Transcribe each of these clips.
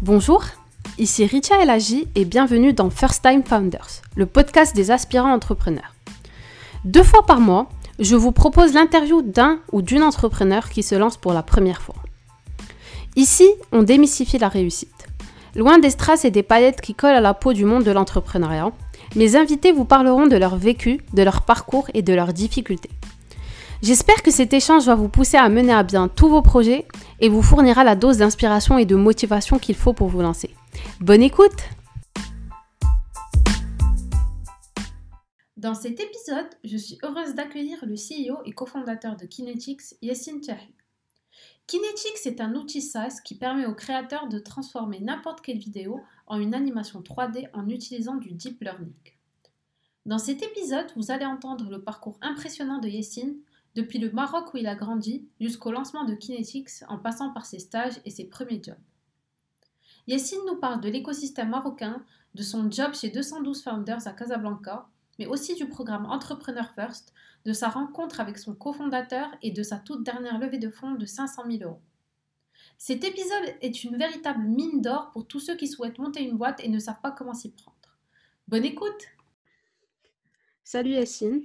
Bonjour, ici Richa Elhaji et bienvenue dans First Time Founders, le podcast des aspirants entrepreneurs. 2 fois par mois, je vous propose l'interview d'un ou d'une entrepreneur qui se lance pour la première fois. Ici, on démystifie la réussite. Loin des strass et des paillettes qui collent à la peau du monde de l'entrepreneuriat, mes invités vous parleront de leur vécu, de leur parcours et de leurs difficultés. J'espère que cet échange va vous pousser à mener à bien tous vos projets et vous fournira la dose d'inspiration et de motivation qu'il faut pour vous lancer. Bonne écoute! Dans cet épisode, je suis heureuse d'accueillir le CEO et cofondateur de Kinetics, Yassine Tchahi. Kinetics est un outil SaaS qui permet aux créateurs de transformer n'importe quelle vidéo en une animation 3D en utilisant du deep learning. Dans cet épisode, vous allez entendre le parcours impressionnant de Yassine, depuis le Maroc où il a grandi jusqu'au lancement de Kinetics en passant par ses stages et ses premiers jobs. Yassine nous parle de l'écosystème marocain, de son job chez 212 Founders à Casablanca, mais aussi du programme Entrepreneur First, de sa rencontre avec son cofondateur et de sa toute dernière levée de fonds de 500 000 euros. Cet épisode est une véritable mine d'or pour tous ceux qui souhaitent monter une boîte et ne savent pas comment s'y prendre. Bonne écoute! Salut Yassine.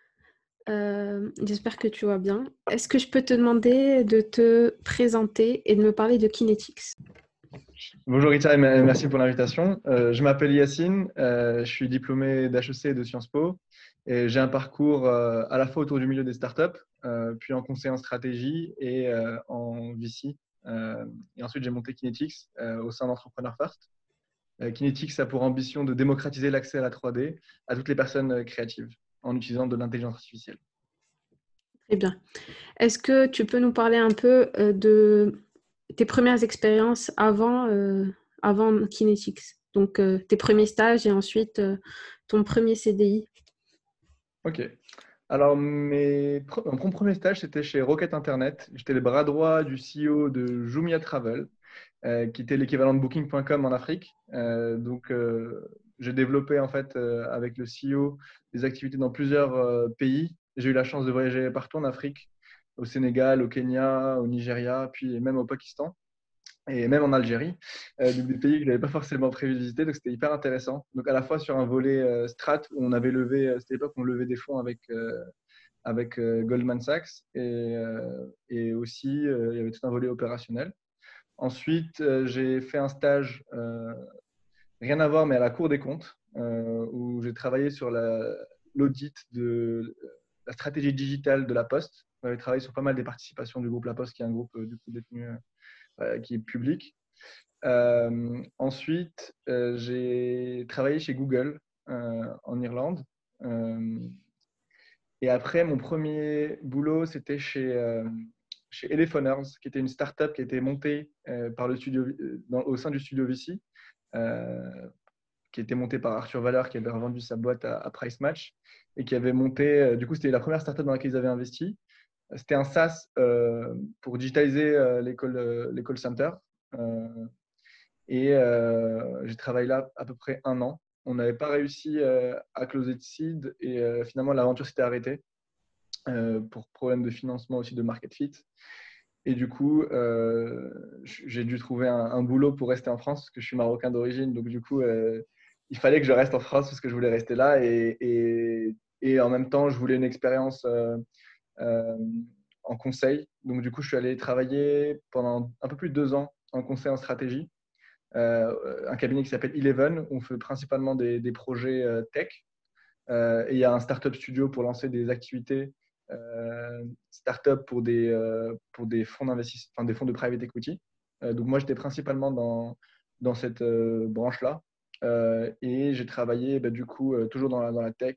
J'espère que tu vas bien. Est-ce que je peux te demander de te présenter et de me parler de Kinetics? Bonjour Rita, et merci pour l'invitation. Je m'appelle Yassine, je suis diplômé d'HEC et de Sciences Po et j'ai un parcours à la fois autour du milieu des startups, puis en conseil en stratégie et en VC. Et ensuite, j'ai monté Kinetics au sein d'Entrepreneur First. Kinetics a pour ambition de démocratiser l'accès à la 3D à toutes les personnes créatives en utilisant de l'intelligence artificielle. Très bien. Est-ce que tu peux nous parler un peu de tes premières expériences avant Kinetics? Donc, tes premiers stages et ensuite ton premier CDI. Ok. Alors, mon premier stage, c'était chez Rocket Internet. J'étais le bras droit du CEO de Jumia Travel, qui était l'équivalent de Booking.com en Afrique. J'ai développé en fait avec le CEO des activités dans plusieurs pays. J'ai eu la chance de voyager partout en Afrique, au Sénégal, au Kenya, au Nigeria, puis même au Pakistan et même en Algérie, donc des pays que je n'avais pas forcément prévu de visiter, donc c'était hyper intéressant. Donc à la fois sur un volet strat où on avait levé, c'était l'époque où on levait des fonds avec Goldman Sachs et aussi il y avait tout un volet opérationnel. Ensuite, j'ai fait un stage, rien à voir, mais à la Cour des comptes, où j'ai travaillé sur l'audit de la stratégie digitale de La Poste. J'ai travaillé sur pas mal des participations du groupe La Poste, qui est un groupe du coup détenu, qui est public. Ensuite, j'ai travaillé chez Google en Irlande. Et après, mon premier boulot, c'était chez Elephoners, qui était une startup qui a été montée par le studio, au sein du studio VC, qui était montée par Arthur Waller, qui avait revendu sa boîte à Price Match et qui avait monté, du coup, c'était la première startup dans laquelle ils avaient investi. C'était un SaaS pour digitaliser les call centers. J'ai travaillé là à peu près 1 an. On n'avait pas réussi à closer de seed et finalement, l'aventure s'était arrêtée pour problème de financement aussi de market fit. Et du coup, j'ai dû trouver un boulot pour rester en France parce que je suis marocain d'origine. Donc, du coup, il fallait que je reste en France parce que je voulais rester là. Et en même temps, je voulais une expérience en conseil. Donc, du coup, je suis allé travailler pendant un peu plus de 2 ans en conseil en stratégie. Un cabinet qui s'appelle Eleven. On fait principalement des projets tech. Et il y a un startup studio pour lancer des activités start-up pour des fonds d'investissement, enfin des fonds de private equity. Donc moi, j'étais principalement dans cette branche-là. Et j'ai travaillé du coup toujours dans la tech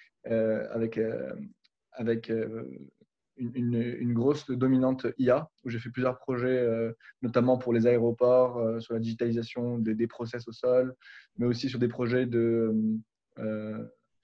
avec une grosse dominante IA où j'ai fait plusieurs projets, notamment pour les aéroports, sur la digitalisation des process au sol, mais aussi sur des projets de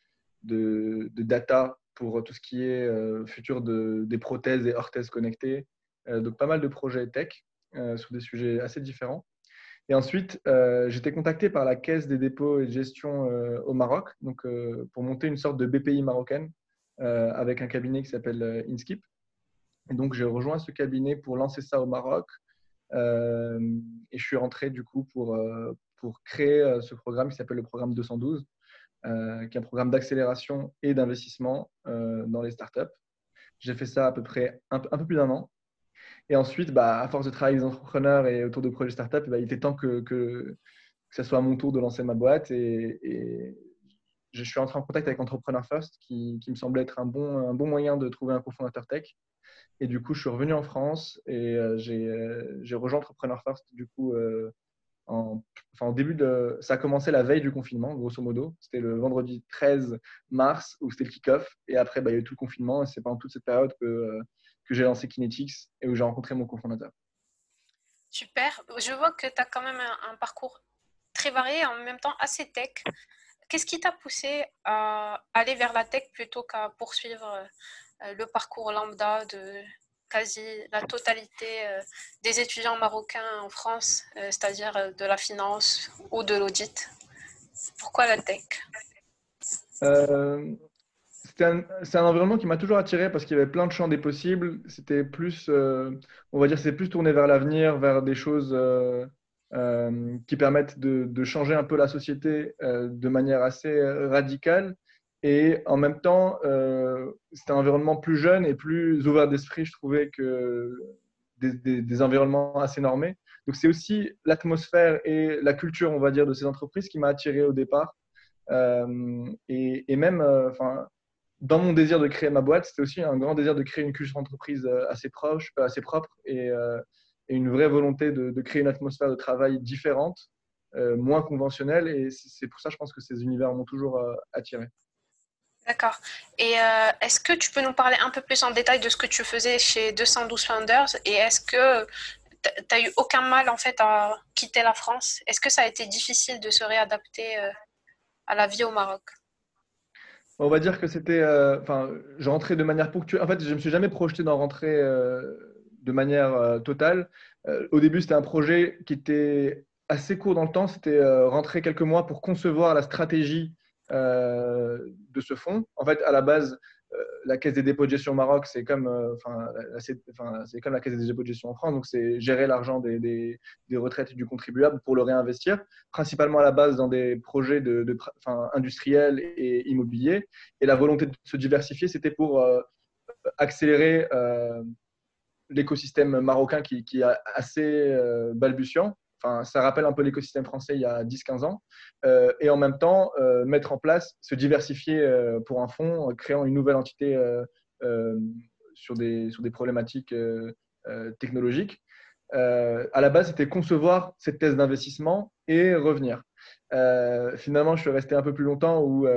data pour tout ce qui est futur des prothèses et orthèses connectées. Donc, pas mal de projets tech sur des sujets assez différents. Et ensuite, j'étais contacté par la Caisse des dépôts et de gestion au Maroc pour monter une sorte de BPI marocaine avec un cabinet qui s'appelle Inskip. Et donc, j'ai rejoint ce cabinet pour lancer ça au Maroc. Euh, et je suis rentré du coup pour créer ce programme qui s'appelle le programme 212, qui est un programme d'accélération et d'investissement dans les startups. J'ai fait ça à peu près un peu plus d'un an. Et ensuite, bah, à force de travailler avec des entrepreneurs et autour de projets startups, bah, il était temps que ce soit à mon tour de lancer ma boîte. Et je suis entré en contact avec Entrepreneur First, qui me semblait être un bon moyen de trouver un cofondateur tech. Et du coup, je suis revenu en France et j'ai rejoint Entrepreneur First du coup en, enfin, au début de, ça a commencé la veille du confinement, grosso modo. C'était le vendredi 13 mars où c'était le kick-off. Et après, bah, il y a eu tout le confinement. Et c'est pendant toute cette période que j'ai lancé Kinetics et où j'ai rencontré mon cofondateur. Super. Je vois que tu as quand même un parcours très varié et en même temps assez tech. Qu'est-ce qui t'a poussé à aller vers la tech plutôt qu'à poursuivre le parcours lambda de quasi la totalité des étudiants marocains en France, c'est-à-dire de la finance ou de l'audit? Pourquoi la tech? Euh, c'est un environnement qui m'a toujours attiré parce qu'il y avait plein de champs des possibles. C'était plus, on va dire, c'est plus tourné vers l'avenir, vers des choses qui permettent de changer un peu la société de manière assez radicale. Et en même temps, c'était un environnement plus jeune et plus ouvert d'esprit, je trouvais, que des environnements assez normés. Donc c'est aussi l'atmosphère et la culture, on va dire, de ces entreprises qui m'a attiré au départ. Et même, enfin, dans mon désir de créer ma boîte, c'était aussi un grand désir de créer une culture d'entreprise assez proche, assez propre et une vraie volonté de créer une atmosphère de travail différente, moins conventionnelle. Et c'est pour ça, je pense que ces univers m'ont toujours attiré. D'accord. Et est-ce que tu peux nous parler un peu plus en détail de ce que tu faisais chez 212 Founders et est-ce que tu as eu aucun mal en fait à quitter la France? Est-ce que ça a été difficile de se réadapter à la vie au Maroc? On va dire que c'était, enfin, je rentrais de manière ponctuelle. En fait, je me suis jamais projeté d'en rentrer de manière totale. Au début, c'était un projet qui était assez court dans le temps. C'était rentrer quelques mois pour concevoir la stratégie de ce fonds. En fait, à la base, la Caisse des dépôts de gestion au Maroc, c'est comme, c'est comme la Caisse des dépôts de gestion en France. Donc, c'est gérer l'argent des retraites du contribuable pour le réinvestir, principalement à la base dans des projets industriels et immobiliers. Et la volonté de se diversifier, c'était pour accélérer l'écosystème marocain qui est assez balbutiant. Enfin, ça rappelle un peu l'écosystème français il y a 10-15 ans. Et en même temps, mettre en place, se diversifier pour un fonds, créant une nouvelle entité euh, sur des problématiques technologiques. À la base, c'était concevoir cette thèse d'investissement et revenir. Finalement, je suis resté un peu plus longtemps où,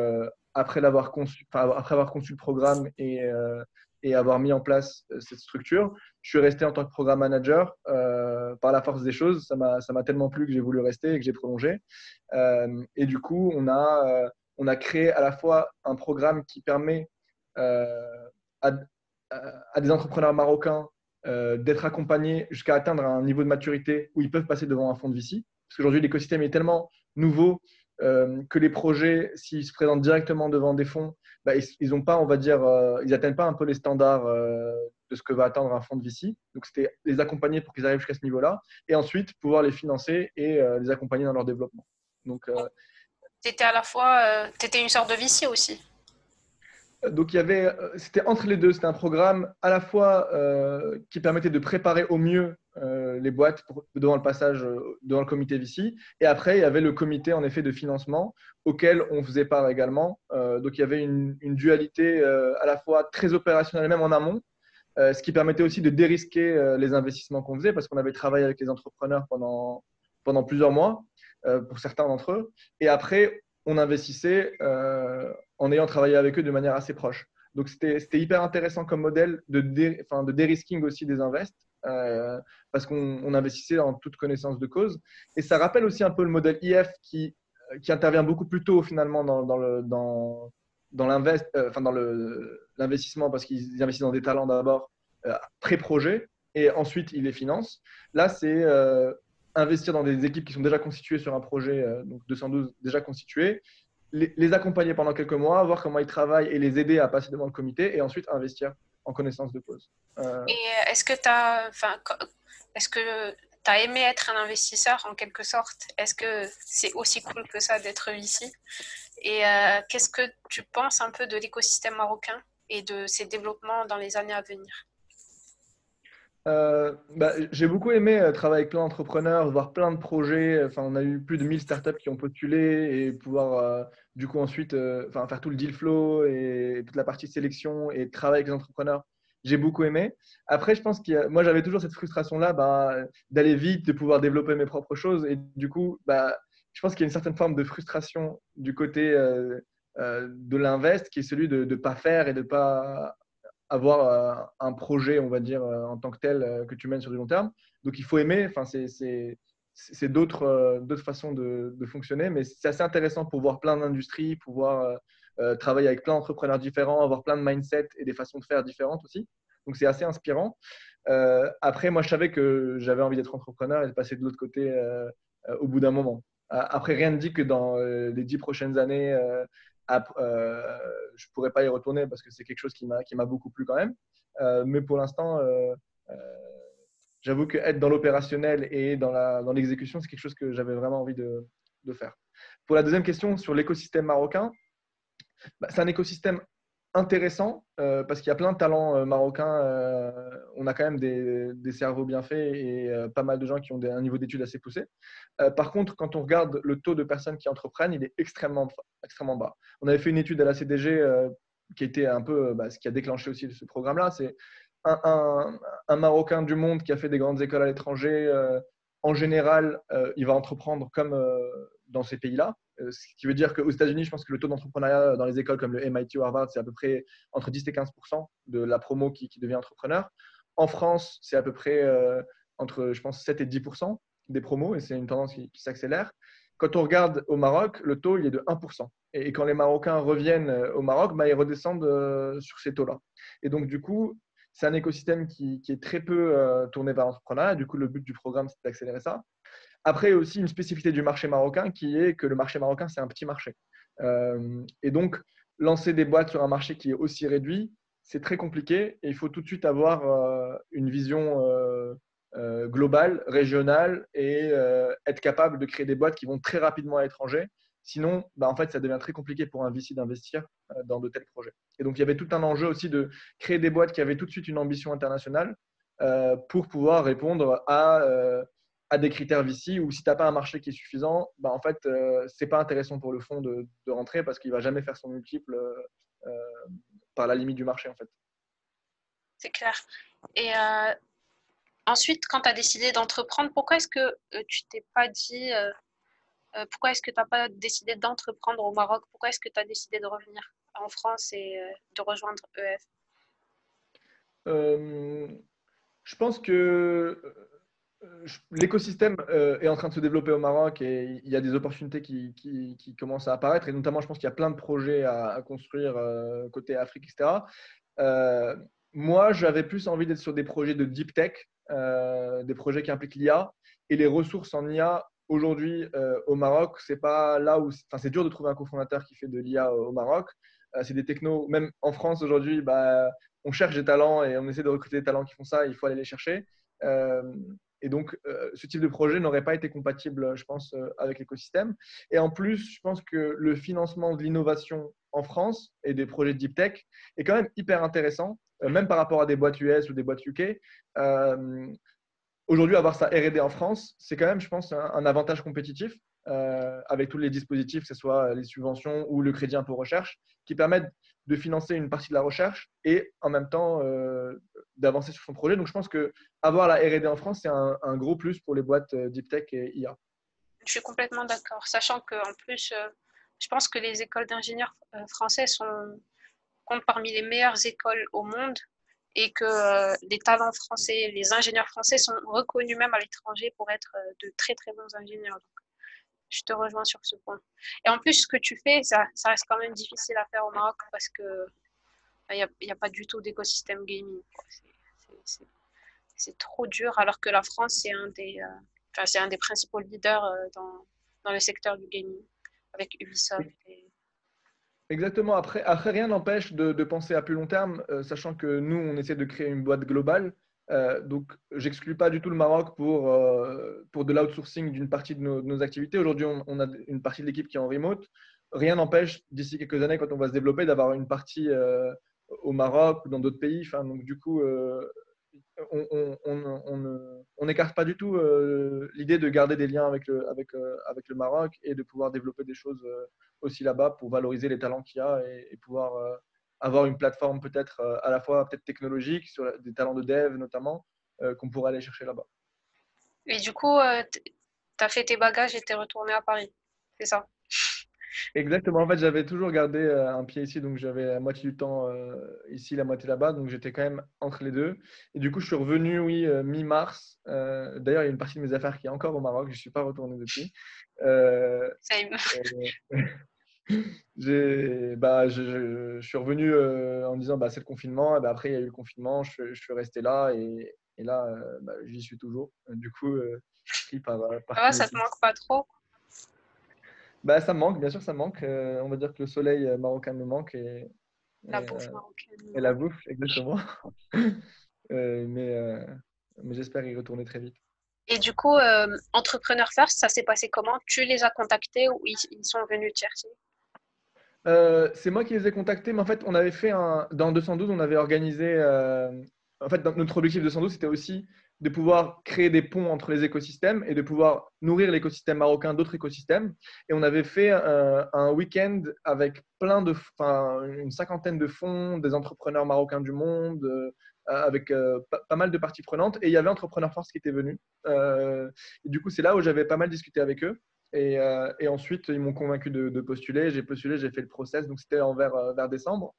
après avoir conçu le programme et avoir mis en place cette structure, je suis resté en tant que programme manager par la force des choses. Ça m'a tellement plu que j'ai voulu rester et que j'ai prolongé. Et du coup, on a créé à la fois un programme qui permet euh, à, à des entrepreneurs marocains d'être accompagnés jusqu'à atteindre un niveau de maturité où ils peuvent passer devant un fonds de VC. Parce qu'aujourd'hui, l'écosystème est tellement nouveau que les projets, s'ils se présentent directement devant des fonds, bah, ils ont pas, on va dire, ils n'atteignent pas un peu les standards de ce que va attendre un fonds de VC. Donc, c'était les accompagner pour qu'ils arrivent jusqu'à ce niveau-là et ensuite pouvoir les financer et les accompagner dans leur développement. Donc, T'étais à la fois, t'étais une sorte de VC aussi. Donc, il y avait, c'était entre les deux. C'était un programme à la fois qui permettait de préparer au mieux les boîtes devant le passage devant le comité VC. Et après, il y avait le comité en effet de financement auquel on faisait part également. Donc, il y avait une dualité à la fois très opérationnelle, même en amont, ce qui permettait aussi de dérisquer les investissements qu'on faisait parce qu'on avait travaillé avec les entrepreneurs pendant plusieurs mois pour certains d'entre eux. Et après, on investissait en ayant travaillé avec eux de manière assez proche. Donc, c'était hyper intéressant comme modèle de dérisking aussi des invests parce qu'on investissait en toute connaissance de cause. Et ça rappelle aussi un peu le modèle IF qui intervient beaucoup plus tôt finalement dans l'investissement parce qu'ils investissent dans des talents d'abord pré-projet et ensuite ils les financent. Là, c'est investir dans des équipes qui sont déjà constituées sur un projet, donc 212 déjà constitué, les accompagner pendant quelques mois, voir comment ils travaillent et les aider à passer devant le comité et ensuite investir en connaissance de cause. Et est-ce que t'as, enfin, est-ce que t'as aimé être un investisseur en quelque sorte? Est-ce que c'est aussi cool que ça d'être ici? Et qu'est-ce que tu penses un peu de l'écosystème marocain et de ses développements dans les années à venir? J'ai beaucoup aimé travailler avec plein d'entrepreneurs, voir plein de projets. Enfin, on a eu plus de 1000 startups qui ont postulé et pouvoir du coup ensuite faire tout le deal flow et toute la partie sélection et travailler avec les entrepreneurs. J'ai beaucoup aimé. Après, je pense moi, j'avais toujours cette frustration-là d'aller vite, de pouvoir développer mes propres choses. Et du coup, je pense qu'il y a une certaine forme de frustration du côté de l'invest qui est celui de ne pas faire et de ne pas avoir un projet, on va dire, en tant que tel, que tu mènes sur du long terme. Donc, il faut aimer. Enfin, c'est d'autres façons de fonctionner, mais c'est assez intéressant pour voir plein d'industries, pouvoir travailler avec plein d'entrepreneurs différents, avoir plein de mindsets et des façons de faire différentes aussi. Donc, c'est assez inspirant. Après, moi, je savais que j'avais envie d'être entrepreneur et de passer de l'autre côté au bout d'un moment. Après, rien ne dit que dans les 10 prochaines années, je ne pourrais pas y retourner parce que c'est quelque chose qui m'a beaucoup plu quand même. Mais pour l'instant, euh, j'avoue que être dans l'opérationnel et dans l'exécution, c'est quelque chose que j'avais vraiment envie de faire. Pour la deuxième question sur l'écosystème marocain, c'est un écosystème intéressant parce qu'il y a plein de talents marocains. On a quand même des cerveaux bien faits et pas mal de gens qui ont un niveau d'études assez poussé. Par contre, quand on regarde le taux de personnes qui entreprennent, il est extrêmement bas. On avait fait une étude à la CDG qui était un peu ce qui a déclenché aussi ce programme-là. C'est un Marocain du monde qui a fait des grandes écoles à l'étranger. En général, il va entreprendre comme dans ces pays-là. Ce qui veut dire qu'aux États-Unis, je pense que le taux d'entrepreneuriat dans les écoles comme le MIT ou Harvard, c'est à peu près entre 10 et 15% de la promo qui devient entrepreneur. En France, c'est à peu près entre, je pense, 7 et 10% des promos et c'est une tendance qui s'accélère. Quand on regarde au Maroc, le taux il est de 1%. Et quand les Marocains reviennent au Maroc, ils redescendent sur ces taux-là. Et donc, du coup, c'est un écosystème qui est très peu tourné vers l'entrepreneuriat. Du coup, le but du programme, c'est d'accélérer ça. Après, il y a aussi une spécificité du marché marocain qui est que le marché marocain, c'est un petit marché. Et donc, lancer des boîtes sur un marché qui est aussi réduit, c'est très compliqué et il faut tout de suite avoir une vision globale, régionale et être capable de créer des boîtes qui vont très rapidement à l'étranger. Sinon, en fait, ça devient très compliqué pour un VC d'investir dans de tels projets. Et donc, il y avait tout un enjeu aussi de créer des boîtes qui avaient tout de suite une ambition internationale pour pouvoir répondre à des critères VC où si tu n'as pas un marché qui est suffisant, en fait, c'est pas intéressant pour le fonds de rentrer parce qu'il va jamais faire son multiple par la limite du marché en fait. C'est clair. Et ensuite, quand tu as décidé d'entreprendre, pourquoi est-ce que tu t'es pas dit, pourquoi est-ce que tu n'as pas décidé d'entreprendre au Maroc? Pourquoi est-ce que tu as décidé de revenir en France et de rejoindre EF? Euh, je pense que l'écosystème est en train de se développer au Maroc et il y a des opportunités qui commencent à apparaître et notamment je pense qu'il y a plein de projets à construire côté Afrique, etc. Euh, Moi, j'avais plus envie d'être sur des projets de deep tech, des projets qui impliquent l'IA et les ressources en IA. Aujourd'hui, au Maroc, c'est pas là où, enfin, c'est dur de trouver un cofondateur qui fait de l'IA au Maroc. C'est des technos, même en France aujourd'hui, on cherche des talents et on essaie de recruter des talents qui font ça. Il faut aller les chercher. Euh, et donc, ce type de projet n'aurait pas été compatible, je pense, avec l'écosystème. Et en plus, je pense que le financement de l'innovation en France et des projets de deep tech est quand même hyper intéressant, même par rapport à des boîtes US ou des boîtes UK. Euh, Aujourd'hui, avoir sa R&D en France, c'est quand même, je pense, un avantage compétitif avec tous les dispositifs, que ce soit les subventions ou le crédit impôt recherche, qui permettent de financer une partie de la recherche et en même temps d'avancer sur son projet. Donc, je pense que avoir la R&D en France, c'est un gros plus pour les boîtes deep tech et IA. Je suis complètement d'accord, sachant qu'en plus, je pense que les écoles d'ingénieurs français comptent parmi les meilleures écoles au monde et que les talents français, les ingénieurs français sont reconnus même à l'étranger pour être de très très bons ingénieurs. Donc, je te rejoins sur ce point. Et en plus, ce que tu fais, ça reste quand même difficile à faire au Maroc parce que il y a pas du tout d'écosystème gaming. C'est trop dur, alors que la France, c'est un des principaux leaders dans le secteur du gaming, avec Ubisoft. Exactement. Après rien n'empêche de penser à plus long terme, sachant que nous, on essaie de créer une boîte globale. Donc, j'exclus pas du tout le Maroc pour de l'outsourcing d'une partie de nos activités. Aujourd'hui, on a une partie de l'équipe qui est en remote. Rien n'empêche, d'ici quelques années, quand on va se développer, d'avoir une partie au Maroc ou dans d'autres pays. Enfin, donc, du coup, on n'écarte pas du tout l'idée de garder des liens avec le Maroc et de pouvoir développer des choses aussi là-bas pour valoriser les talents qu'il y a et pouvoir avoir une plateforme peut-être à la fois peut-être technologique, sur des talents de dev notamment, qu'on pourrait aller chercher là-bas. Et du coup, t'as fait tes bagages et t'es retourné à Paris. C'est ça. Exactement, en fait, j'avais toujours gardé un pied ici, donc j'avais la moitié du temps ici, la moitié là-bas, donc j'étais quand même entre les deux. Et du coup, je suis revenu, oui, mi-mars. D'ailleurs, il y a une partie de mes affaires qui est encore au Maroc, je ne suis pas retourné depuis. Euh, Same. je suis revenu en me disant bah, c'est le confinement. Et bah, après, il y a eu le confinement, je suis resté là et là, bah, j'y suis toujours. Du coup, pris Ça par va, ça te Kinetic. manque pas trop? Bah, ça me manque, bien sûr, ça me manque. On va dire que le soleil marocain me manque La et, bouffe euh, marocaine. et la bouffe, exactement. Euh, mais euh, mais j'espère y retourner très vite. Et du coup, Entrepreneur First, ça s'est passé comment? Tu les as contactés ou ils sont venus te chercher? C'est moi qui les ai contactés, mais en fait, on avait fait dans 212, on avait organisé. En fait, notre objectif de 212, c'était aussi de pouvoir créer des ponts entre les écosystèmes et de pouvoir nourrir l'écosystème marocain d'autres écosystèmes. Et on avait fait un week-end avec enfin, une cinquantaine de fonds, des entrepreneurs marocains du monde, avec pas mal de parties prenantes. Et il y avait Entrepreneur Force qui était venu. Et du coup, c'est là où j'avais pas mal discuté avec eux. Et ensuite, ils m'ont convaincu de postuler. J'ai postulé, j'ai fait le process. Donc, c'était vers décembre.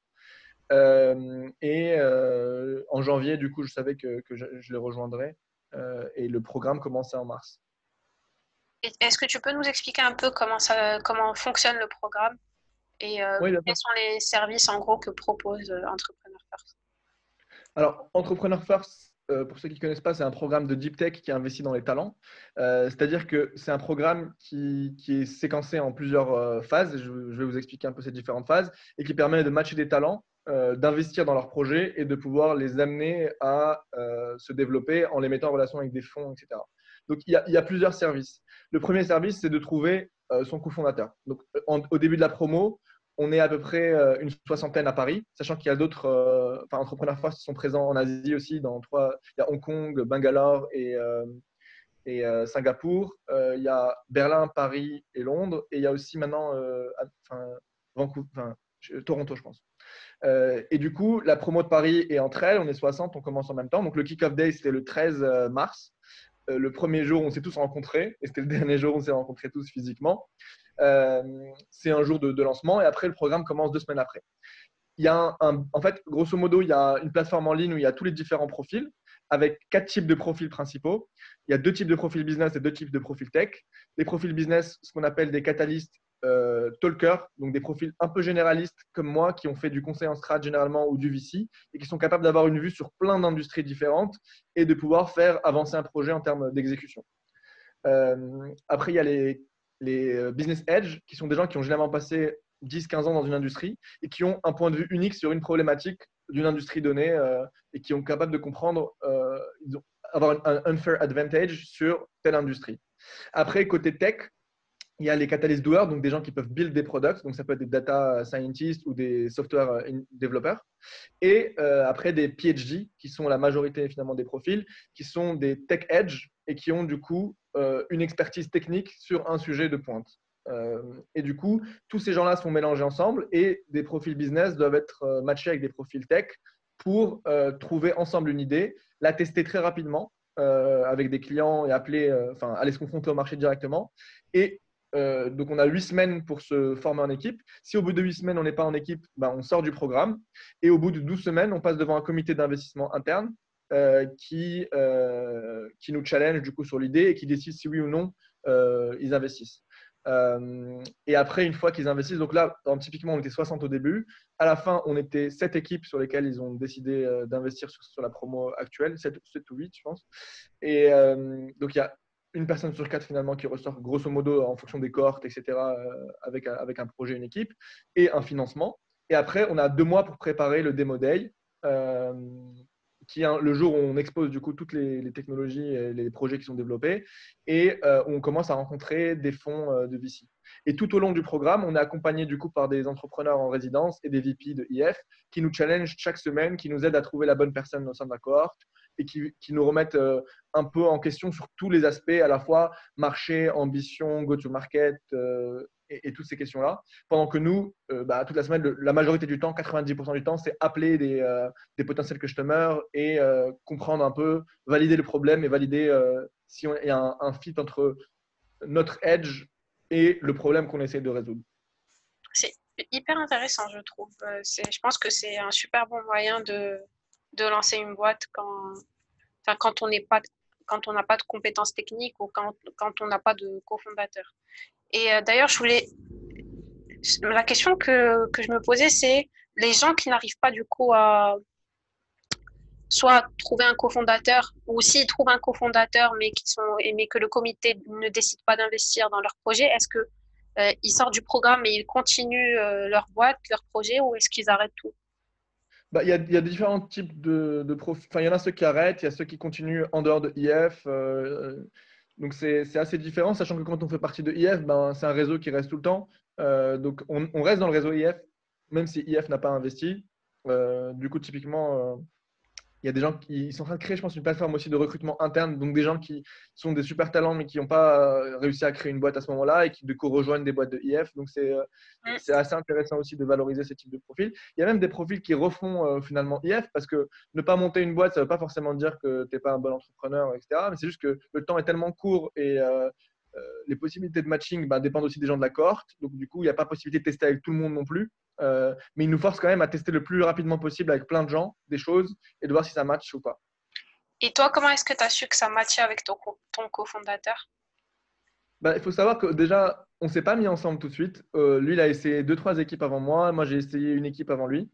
En janvier, du coup, je savais que je les rejoindrais. Et le programme commençait en mars. Est-ce que tu peux nous expliquer un peu comment fonctionne le programme et Oui, bien sûr. quels sont les services en gros que propose Entrepreneur First? Alors, Entrepreneur First, pour ceux qui ne connaissent pas, c'est un programme de deep tech qui investit dans les talents. C'est-à-dire que c'est un programme qui est séquencé en plusieurs phases. Je vais vous expliquer un peu ces différentes phases et qui permet de matcher des talents, d'investir dans leurs projets et de pouvoir les amener à se développer en les mettant en relation avec des fonds, etc. Donc, il y a plusieurs services. Le premier service, c'est de trouver son cofondateur. Donc, au début de la promo, on est à peu près une soixantaine à Paris, sachant qu'il y a d'autres entrepreneurs force qui sont présents en Asie aussi. Il y a Hong Kong, Bangalore et Singapour. Il y a Berlin, Paris et Londres. Et il y a aussi maintenant Vancouver, Toronto, je pense. Et du coup, la promo de Paris est entre elles. On est 60, on commence en même temps. Donc le kick-off day, c'était le 13 mars. Le premier jour, on s'est tous rencontrés. Et c'était le dernier jour où on s'est rencontrés tous physiquement. C'est un jour de lancement et après, le programme commence 2 semaines après. Il y a en fait, grosso modo, il y a une plateforme en ligne où il y a tous les différents profils avec 4 types de profils principaux. Il y a 2 types de profils business et 2 types de profils tech. Les profils business, ce qu'on appelle des catalystes talkers, donc des profils un peu généralistes comme moi qui ont fait du conseil en strat généralement ou du VC et qui sont capables d'avoir une vue sur plein d'industries différentes et de pouvoir faire avancer un projet en termes d'exécution. Après, il y a les business edge, qui sont des gens qui ont généralement passé 10-15 ans dans une industrie et qui ont un point de vue unique sur une problématique d'une industrie donnée et qui sont capables de comprendre, avoir un unfair advantage sur telle industrie. Après, côté tech, il y a les catalyst doers, donc des gens qui peuvent build des products, donc ça peut être des data scientists ou des software développeurs. Et après des PhD, qui sont la majorité finalement des profils, qui sont des tech edge et qui ont du coup une expertise technique sur un sujet de pointe. Et du coup, tous ces gens-là sont mélangés ensemble et des profils business doivent être matchés avec des profils tech pour trouver ensemble une idée, la tester très rapidement avec des clients et aller se confronter au marché directement. Et donc, on a 8 semaines pour se former en équipe. Si au bout de 8 semaines, on n'est pas en équipe, ben, on sort du programme. Et au bout de 12 semaines, on passe devant un comité d'investissement interne qui nous challenge du coup sur l'idée et qui décide si oui ou non ils investissent. Et après, une fois qu'ils investissent, donc là, typiquement, on était 60 au début. À la fin, on était 7 équipes sur lesquelles ils ont décidé d'investir sur la promo actuelle, 7 ou 8, je pense. Et donc, il y a une personne sur 4 finalement qui ressort grosso modo en fonction des cohortes, etc., avec un projet, une équipe et un financement. Et après, on a 2 mois pour préparer le Demo Day qui est le jour où on expose du coup toutes les technologies et les projets qui sont développés et on commence à rencontrer des fonds de VC. Et tout au long du programme, on est accompagné du coup par des entrepreneurs en résidence et des VP de IF qui nous challengent chaque semaine, qui nous aident à trouver la bonne personne au sein de la cohorte et qui nous remettent un peu en question sur tous les aspects, à la fois marché, ambition, go-to-market et toutes ces questions-là. Pendant que nous, toute la semaine, la majorité du temps, 90% du temps, c'est appeler des potentiels customers et comprendre un peu, valider le problème et valider si il y a un fit entre notre edge et le problème qu'on essaie de résoudre. C'est hyper intéressant, je trouve. Je pense que c'est un super bon moyen de lancer une boîte quand on n'a pas de compétences techniques ou quand on n'a pas de cofondateur. Et d'ailleurs, la question que je me posais, c'est les gens qui n'arrivent pas du coup à soit trouver un cofondateur ou s'ils trouvent un cofondateur mais que le comité ne décide pas d'investir dans leur projet, est-ce que ils sortent du programme et ils continuent leur boîte, leur projet, ou est-ce qu'ils arrêtent tout? Il y a différents types de profils. Enfin, il y en a ceux qui arrêtent, il y a ceux qui continuent en dehors de IF. Donc, c'est assez différent, sachant que quand on fait partie de IF, c'est un réseau qui reste tout le temps. Donc, on reste dans le réseau IF, même si IF n'a pas investi. Du coup, typiquement, il y a des gens qui sont en train de créer, je pense, une plateforme aussi de recrutement interne. Donc, des gens qui sont des super talents, mais qui n'ont pas réussi à créer une boîte à ce moment-là et qui, du coup, rejoignent des boîtes de IF. Donc, c'est assez intéressant aussi de valoriser ce type de profil. Il y a même des profils qui refont finalement IF parce que ne pas monter une boîte, ça ne veut pas forcément dire que tu n'es pas un bon entrepreneur, etc. Mais c'est juste que le temps est tellement court et les possibilités de matching dépendent aussi des gens de la cohorte. Donc, du coup, il n'y a pas possibilité de tester avec tout le monde non plus. Mais il nous force quand même à tester le plus rapidement possible avec plein de gens des choses et de voir si ça match ou pas. Et toi, comment est-ce que tu as su que ça matchait avec ton cofondateur? Il faut savoir que déjà, on ne s'est pas mis ensemble tout de suite. Lui, il a essayé 2-3 équipes avant moi. Moi, j'ai essayé une équipe avant lui.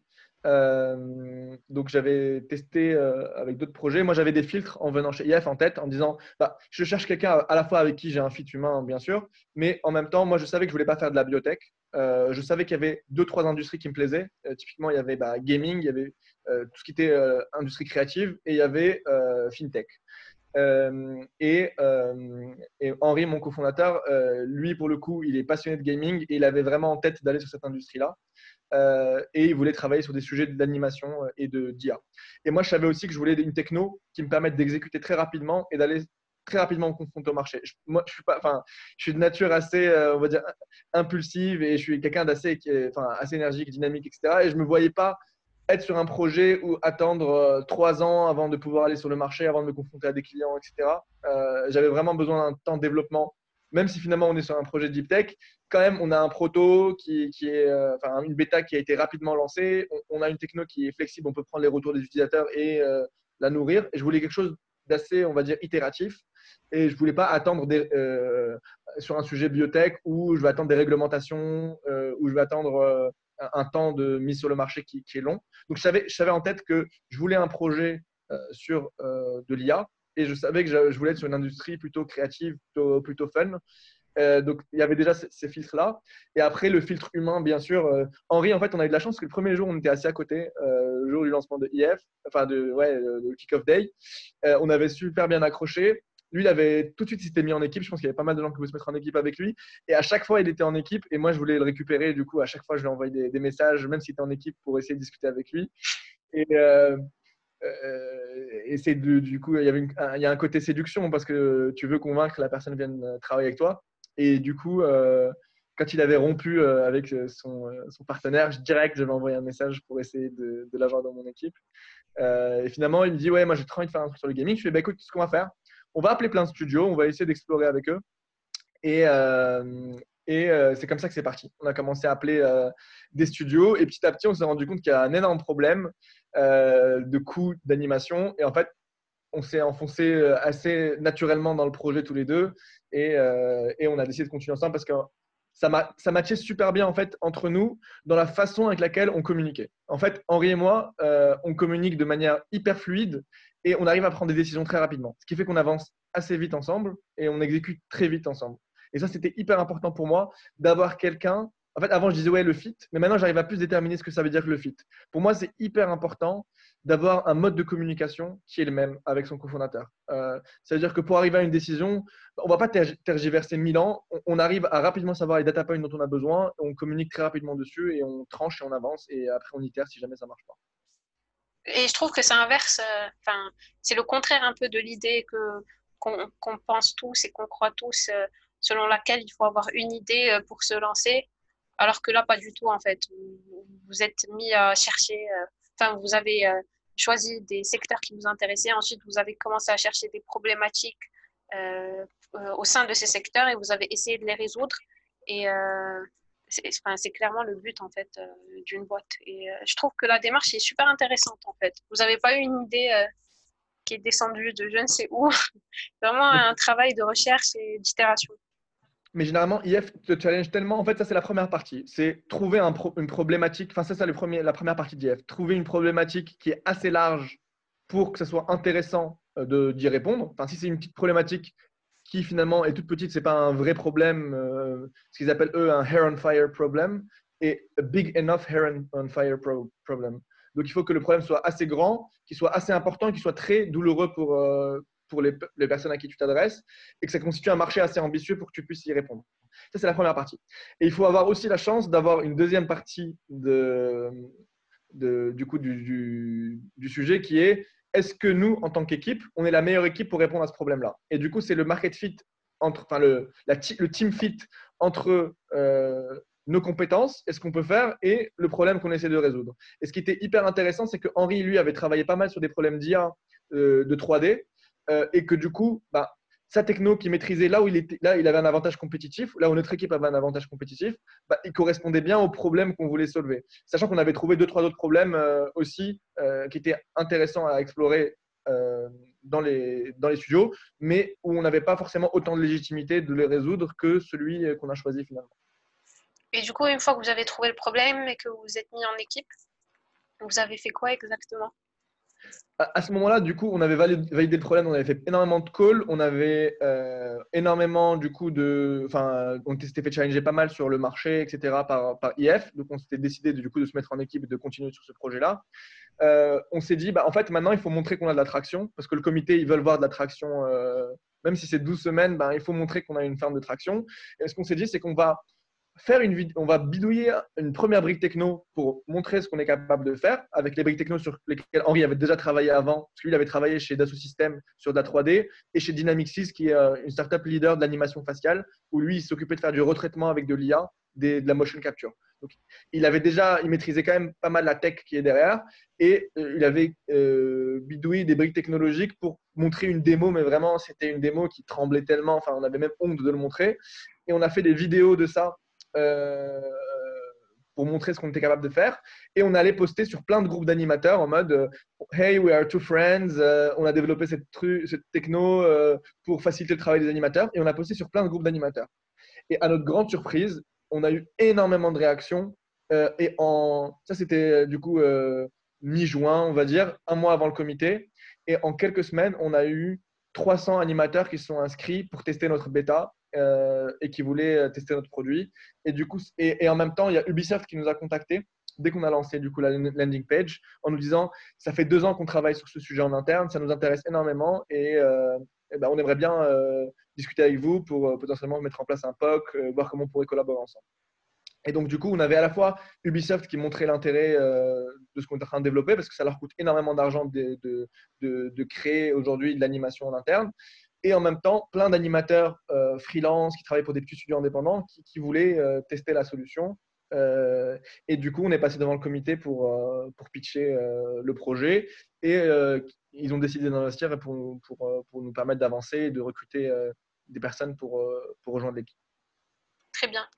Donc, j'avais testé avec d'autres projets. Moi, j'avais des filtres en venant chez IF en tête, en disant je cherche quelqu'un à la fois avec qui j'ai un fit humain, bien sûr, mais en même temps, moi, je savais que je ne voulais pas faire de la biotech. Je savais qu'il y avait 2-3 industries qui me plaisaient. Typiquement, il y avait gaming, il y avait tout ce qui était industrie créative et il y avait fintech. Et Henri, mon cofondateur, lui, pour le coup, il est passionné de gaming et il avait vraiment en tête d'aller sur cette industrie-là. Et il voulait travailler sur des sujets d'animation et d'IA. Et moi, je savais aussi que je voulais une techno qui me permette d'exécuter très rapidement et d'aller très rapidement confronter au marché. Moi, je suis de nature assez, on va dire, impulsive et je suis quelqu'un assez énergique, dynamique, etc. Et je ne me voyais pas être sur un projet ou attendre 3 ans avant de pouvoir aller sur le marché, avant de me confronter à des clients, etc. J'avais vraiment besoin d'un temps de développement, même si finalement on est sur un projet deep tech. Quand même, on a un proto qui est, une bêta qui a été rapidement lancée. On a une techno qui est flexible, on peut prendre les retours des utilisateurs et la nourrir. Et je voulais quelque chose d'assez, on va dire, itératif. Et je ne voulais pas attendre sur un sujet biotech où je vais attendre des réglementations, où je vais attendre un temps de mise sur le marché qui est long. Donc, je savais en tête que je voulais un projet sur de l'IA et je savais que je voulais être sur une industrie plutôt créative, plutôt fun. Donc, il y avait déjà ces filtres-là. Et après, le filtre humain, bien sûr. Henri, en fait, on a eu de la chance parce que le premier jour, on était assis à côté, le jour du lancement de IF, le kick-off day. On avait super bien accroché. Lui, il avait tout de suite, il s'était mis en équipe. Je pense qu'il y avait pas mal de gens qui voulaient se mettre en équipe avec lui. Et à chaque fois, il était en équipe. Et moi, je voulais le récupérer. Du coup, à chaque fois, je lui envoyais des messages, même s'il était en équipe, pour essayer de discuter avec lui. Et du coup, il y a un côté séduction parce que tu veux convaincre que la personne vienne travailler avec toi. Et du coup, quand il avait rompu avec son partenaire, direct, je lui ai envoyé un message pour essayer de l'avoir dans mon équipe. Et finalement, il me dit, ouais, moi, j'ai trop envie de faire un truc sur le gaming. Je lui ai dit, écoute, ce qu'on va faire, on va appeler plein de studios, on va essayer d'explorer avec eux. Et c'est comme ça que c'est parti. On a commencé à appeler des studios et petit à petit, on s'est rendu compte qu'il y a un énorme problème de coût d'animation. Et en fait, on s'est enfoncé assez naturellement dans le projet tous les deux et on a décidé de continuer ensemble parce que ça matchait super bien en fait entre nous dans la façon avec laquelle on communiquait. En fait, Henri et moi, on communique de manière hyper fluide et on arrive à prendre des décisions très rapidement. Ce qui fait qu'on avance assez vite ensemble et on exécute très vite ensemble. Et ça, c'était hyper important pour moi d'avoir quelqu'un En fait, avant, je disais ouais, le fit, mais maintenant, j'arrive à plus déterminer ce que ça veut dire que le fit. Pour moi, c'est hyper important d'avoir un mode de communication qui est le même avec son cofondateur. C'est-à-dire que pour arriver à une décision, on ne va pas tergiverser 1000 ans. On arrive à rapidement savoir les data points dont on a besoin, on communique très rapidement dessus et on tranche et on avance et après on itère si jamais ça ne marche pas. Et je trouve que c'est inverse, enfin, c'est le contraire un peu de l'idée qu'on pense tous et qu'on croit tous, selon laquelle il faut avoir une idée pour se lancer, alors que là, pas du tout, en fait. Vous êtes mis à chercher, enfin, vous avez choisi des secteurs qui vous intéressaient, ensuite vous avez commencé à chercher des problématiques au sein de ces secteurs et vous avez essayé de les résoudre. Et c'est clairement le but en fait d'une boîte. Et je trouve que la démarche est super intéressante en fait. Vous n'avez pas eu une idée qui est descendue de je ne sais où. Vraiment un travail de recherche et d'itération. Mais généralement, IF te challenge tellement. En fait, ça, c'est la première partie. C'est trouver une problématique. Enfin, ça, c'est la première partie d'IF. Trouver une problématique qui est assez large pour que ce soit intéressant d'y répondre. Enfin, si c'est une petite problématique qui finalement est toute petite, ce n'est pas un vrai problème, ce qu'ils appellent eux un hair on fire problem, et a big enough hair on fire problem. Donc, il faut que le problème soit assez grand, qu'il soit assez important, qu'il soit très douloureux pour les personnes à qui tu t'adresses et que ça constitue un marché assez ambitieux pour que tu puisses y répondre. Ça, c'est la première partie. Et il faut avoir aussi la chance d'avoir une deuxième partie du sujet qui est-ce que nous, en tant qu'équipe, on est la meilleure équipe pour répondre à ce problème-là? Et du coup, c'est le market fit, le team fit entre nos compétences et ce qu'on peut faire et le problème qu'on essaie de résoudre. Et ce qui était hyper intéressant, c'est que Henri, lui, avait travaillé pas mal sur des problèmes d'IA de 3D et que du coup, sa techno qu'il maîtrisait là où il avait un avantage compétitif, là où notre équipe avait un avantage compétitif, il correspondait bien aux problèmes qu'on voulait soulever. Sachant qu'on avait trouvé 2-3 autres problèmes aussi qui étaient intéressants à explorer dans les studios, mais où on n'avait pas forcément autant de légitimité de les résoudre que celui qu'on a choisi finalement. Et du coup, une fois que vous avez trouvé le problème et que vous vous êtes mis en équipe, vous avez fait quoi exactement? À ce moment-là, du coup, on avait validé le problème, on avait fait énormément de calls, on avait énormément, du coup, on s'était fait challenger pas mal sur le marché, etc., par IF. Donc, on s'était décidé, du coup, de se mettre en équipe et de continuer sur ce projet-là. On s'est dit, en fait, maintenant, il faut montrer qu'on a de la traction parce que le comité, ils veulent voir de la traction. Même si c'est 12 semaines, il faut montrer qu'on a une ferme de traction. Et ce qu'on s'est dit, c'est qu'on va on va bidouiller une première brique techno pour montrer ce qu'on est capable de faire avec les briques techno sur lesquelles Henri avait déjà travaillé avant, parce qu'il avait travaillé chez Dassault Systèmes sur de la 3D et chez Dynamics qui est une startup leader de l'animation faciale où lui, il s'occupait de faire du retraitement avec de l'IA, de la motion capture. Donc, il maîtrisait quand même pas mal la tech qui est derrière et il avait bidouillé des briques technologiques pour montrer une démo, mais vraiment, c'était une démo qui tremblait tellement, on avait même honte de le montrer. Et on a fait des vidéos de ça pour montrer ce qu'on était capable de faire. Et on allait poster sur plein de groupes d'animateurs en mode Hey, we are two friends. On a développé cette techno pour faciliter le travail des animateurs. Et on a posté sur plein de groupes d'animateurs. Et à notre grande surprise, on a eu énormément de réactions. Ça, c'était du coup mi-juin, on va dire, un mois avant le comité. Et en quelques semaines, on a eu 300 animateurs qui se sont inscrits pour tester notre bêta et qui voulaient tester notre produit. Et du coup, et en même temps, il y a Ubisoft qui nous a contactés dès qu'on a lancé du coup la landing page en nous disant ça fait 2 ans qu'on travaille sur ce sujet en interne, ça nous intéresse énormément et on aimerait bien discuter avec vous pour potentiellement mettre en place un POC, voir comment on pourrait collaborer ensemble. Et donc, du coup, on avait à la fois Ubisoft qui montrait l'intérêt de ce qu'on est en train de développer parce que ça leur coûte énormément d'argent de créer aujourd'hui de l'animation en interne. Et en même temps, plein d'animateurs freelance qui travaillent pour des petits studios indépendants qui voulaient tester la solution. Et du coup, on est passé devant le comité pour pitcher le projet. Et ils ont décidé d'investir pour nous permettre d'avancer et de recruter des personnes pour rejoindre l'équipe. Très bien.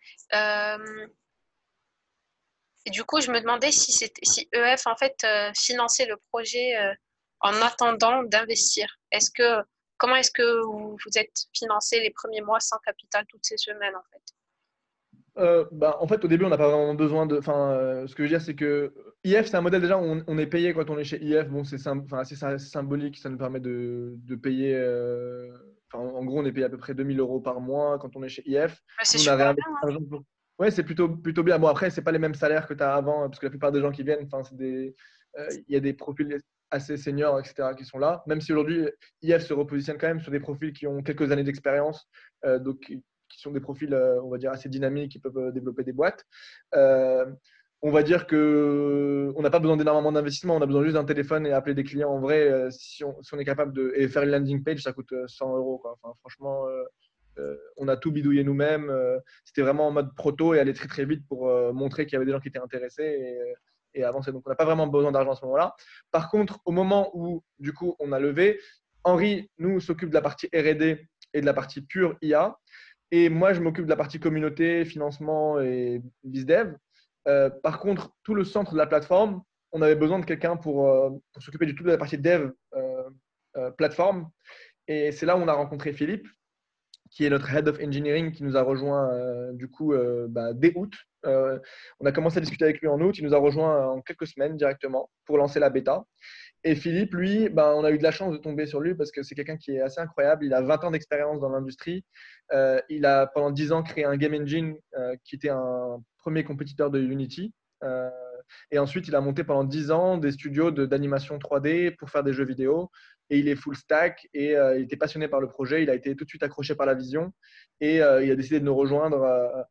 Et du coup, je me demandais si EF en fait finançait le projet en attendant d'investir. Comment est-ce que vous êtes financé les premiers mois sans capital toutes ces semaines en fait? En fait, au début, on n'a pas vraiment besoin de. Ce que je veux dire, c'est que IF, c'est un modèle déjà où on est payé quand on est chez IF. Bon, c'est assez symbolique, ça nous permet de payer. En gros, on est payé à peu près 2 000 € par mois quand on est chez IF. C'est super bien. Hein. Ouais, c'est plutôt bien. Bon, après, c'est pas les mêmes salaires que tu as avant, parce que la plupart des gens qui viennent, il y a des profils assez seniors, etc., qui sont là. Même si aujourd'hui, IF se repositionne quand même sur des profils qui ont quelques années d'expérience, donc qui sont des profils, on va dire, assez dynamiques, qui peuvent développer des boîtes. Euh, on va dire que on n'a pas besoin d'énormément d'investissement, on a besoin juste d'un téléphone et appeler des clients en vrai. Si on est capable et faire une landing page, ça coûte 100 euros, quoi. Enfin, franchement, on a tout bidouillé nous-mêmes. C'était vraiment en mode proto et aller très très vite pour montrer qu'il y avait des gens qui étaient intéressés et avancer. Donc on n'a pas vraiment besoin d'argent à ce moment-là. Par contre, au moment où du coup on a levé, Henri nous s'occupe de la partie R&D et de la partie pure IA. Et moi, je m'occupe de la partie communauté, financement et BizDev. Par contre, tout le centre de la plateforme, on avait besoin de quelqu'un pour s'occuper du tout de la partie dev plateforme. Et c'est là où on a rencontré Philippe, qui est notre Head of Engineering, qui nous a rejoint dès août. On a commencé à discuter avec lui en août. Il nous a rejoint en quelques semaines directement pour lancer la bêta. Et Philippe, lui, on a eu de la chance de tomber sur lui parce que c'est quelqu'un qui est assez incroyable. Il a 20 ans d'expérience dans l'industrie. Il a pendant 10 ans créé un game engine qui était un premier compétiteur de Unity. Et ensuite, il a monté pendant 10 ans des studios d'animation 3D pour faire des jeux vidéo. Et il est full stack et il était passionné par le projet. Il a été tout de suite accroché par la vision et il a décidé de nous rejoindre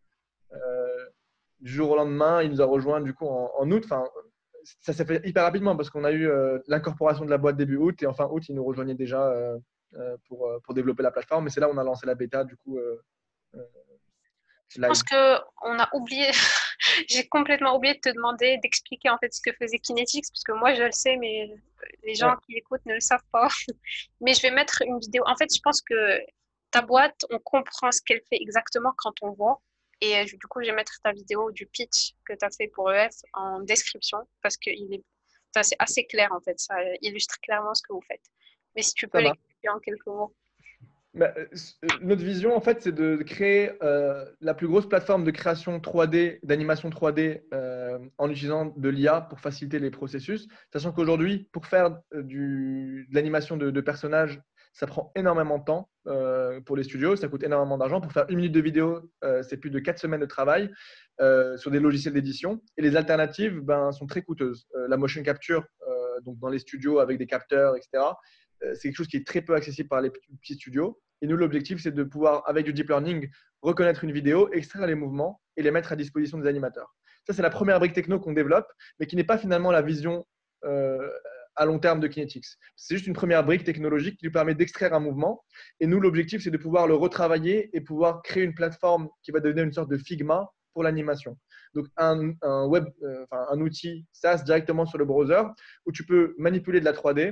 du jour au lendemain. Il nous a rejoint du coup en août. Enfin, ça s'est fait hyper rapidement parce qu'on a eu l'incorporation de la boîte début août et en fin août, il nous rejoignait déjà pour développer la plateforme. Et c'est là où on a lancé la bêta du coup Je live. pense qu'on a oublié, j'ai complètement oublié de te demander d'expliquer en fait ce que faisait Kinetics, parce que moi je le sais, mais les gens qui l'écoutent ne le savent pas. Mais je vais mettre une vidéo. En fait, je pense que ta boîte, on comprend ce qu'elle fait exactement quand on voit. Et du coup, je vais mettre ta vidéo du pitch que tu as fait pour EF en description, parce que c'est assez clair en fait, ça illustre clairement ce que vous faites. Mais si tu peux Ça marche. l'expliquer en quelques mots. Notre vision, en fait, c'est de créer la plus grosse plateforme de création 3D, d'animation 3D en utilisant de l'IA pour faciliter les processus. Sachant qu'aujourd'hui, pour faire de l'animation de personnages, ça prend énormément de temps pour les studios, ça coûte énormément d'argent. Pour faire une minute de vidéo, c'est plus de 4 semaines de travail sur des logiciels d'édition. Et les alternatives sont très coûteuses. La motion capture, donc dans les studios avec des capteurs, etc., c'est quelque chose qui est très peu accessible par les petits studios. Et nous, l'objectif, c'est de pouvoir, avec du deep learning, reconnaître une vidéo, extraire les mouvements et les mettre à disposition des animateurs. Ça, c'est la première brique techno qu'on développe, mais qui n'est pas finalement la vision à long terme de Kinetics. C'est juste une première brique technologique qui lui permet d'extraire un mouvement. Et nous, l'objectif, c'est de pouvoir le retravailler et pouvoir créer une plateforme qui va devenir une sorte de Figma pour l'animation. Donc, un outil SaaS directement sur le browser où tu peux manipuler de la 3D,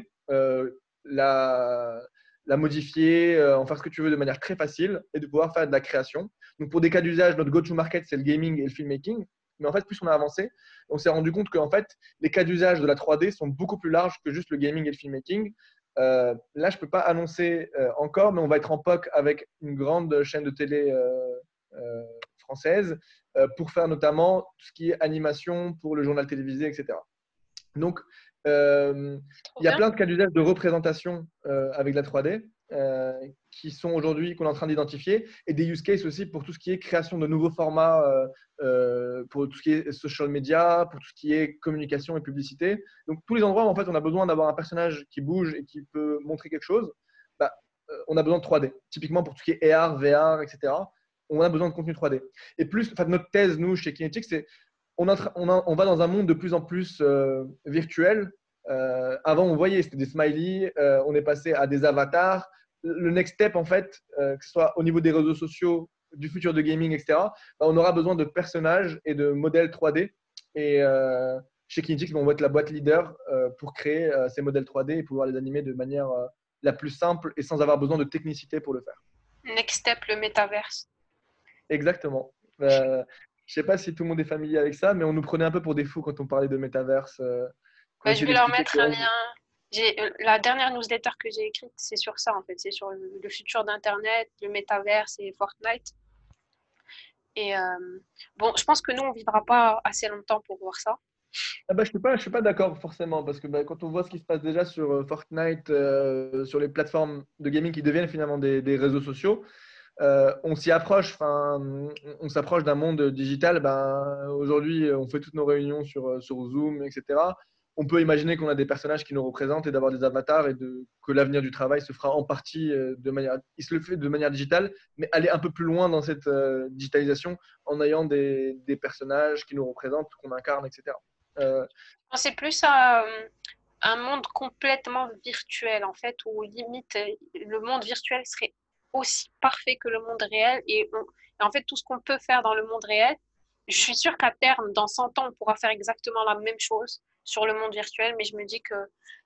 la modifier, en faire ce que tu veux de manière très facile et de pouvoir faire de la création. Donc, pour des cas d'usage, notre go-to-market, c'est le gaming et le filmmaking. Mais en fait, plus on a avancé, on s'est rendu compte que en fait, les cas d'usage de la 3D sont beaucoup plus larges que juste le gaming et le filmmaking. Là, je ne peux pas annoncer encore, mais on va être en POC avec une grande chaîne de télé française pour faire notamment tout ce qui est animation pour le journal télévisé, etc. Donc, il y a plein de cas d'usage de représentation avec la 3D qui sont aujourd'hui, qu'on est en train d'identifier, et des use cases aussi pour tout ce qui est création de nouveaux formats, pour tout ce qui est social media, pour tout ce qui est communication et publicité. Donc, tous les endroits où en fait, on a besoin d'avoir un personnage qui bouge et qui peut montrer quelque chose, on a besoin de 3D. Typiquement pour tout ce qui est AR, VR, etc., on a besoin de contenu 3D. Et plus, notre thèse, nous, chez Kinetics, c'est on va dans un monde de plus en plus virtuel. Avant, on voyait, c'était des smileys. On est passé à des avatars. Le next step, en fait, que ce soit au niveau des réseaux sociaux, du futur de gaming, etc., on aura besoin de personnages et de modèles 3D. Et chez Kinetics, on va être la boîte leader pour créer ces modèles 3D et pouvoir les animer de manière la plus simple et sans avoir besoin de technicité pour le faire. Next step, le métaverse. Exactement. Je ne sais pas si tout le monde est familier avec ça, mais on nous prenait un peu pour des fous quand on parlait de métaverse. Je vais leur mettre un lien. La dernière newsletter que j'ai écrite, c'est sur ça en fait. C'est sur le futur d'Internet, le métaverse et Fortnite. Et je pense que nous, on ne vivra pas assez longtemps pour voir ça. Je suis pas d'accord forcément parce que quand on voit ce qui se passe déjà sur Fortnite, sur les plateformes de gaming qui deviennent finalement des réseaux sociaux, On s'y approche, on s'approche d'un monde digital. Aujourd'hui, on fait toutes nos réunions sur Zoom, etc. On peut imaginer qu'on a des personnages qui nous représentent et d'avoir des avatars que l'avenir du travail se fera en partie il se le fait de manière digitale, mais aller un peu plus loin dans cette digitalisation en ayant des personnages qui nous représentent, qu'on incarne, etc. C'est plus un monde complètement virtuel, en fait, où limite le monde virtuel serait aussi parfait que le monde réel. Et en fait, tout ce qu'on peut faire dans le monde réel, je suis sûre qu'à terme, dans 100 ans, on pourra faire exactement la même chose sur le monde virtuel, mais je me dis que